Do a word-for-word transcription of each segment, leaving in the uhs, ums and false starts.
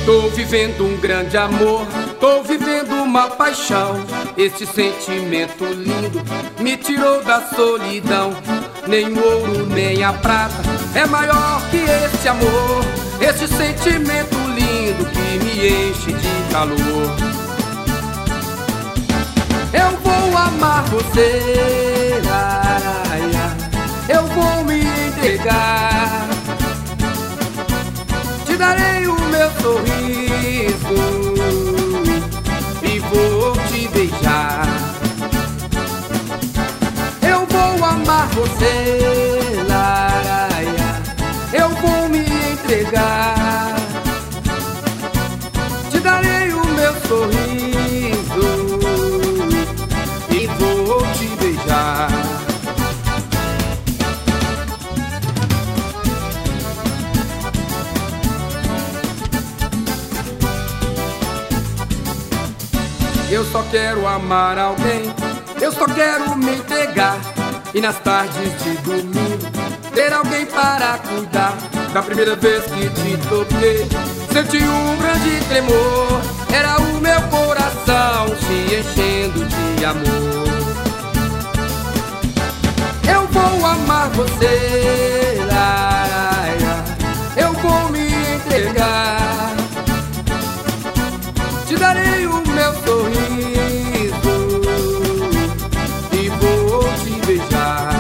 Tô vivendo um grande amor, tô vivendo uma paixão. Este sentimento lindo me tirou da solidão. Nem o ouro, nem a prata é maior que esse amor. Este sentimento lindo que me enche de calor. Eu vou amar você, araia. Eu vou me entregar. Te darei o meu sorriso e vou te beijar. Eu vou amar você, araia. Eu vou me entregar. Te darei o meu sorriso e vou te beijar. Eu só quero amar alguém, eu só quero me entregar. E nas tardes de domingo ter alguém para cuidar. Da primeira vez que te toquei, senti um grande tremor. Era o meu coração se enchendo de amor. Eu vou amar você, araia. Eu vou me entregar. Te darei o meu sorriso e vou te beijar.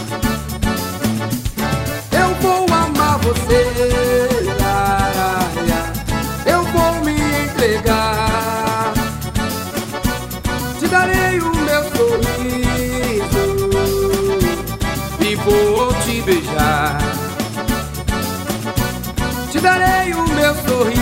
Eu vou amar você, araia. Eu vou me entregar. Te darei o meu sorriso e vou te beijar. Te darei o meu sorriso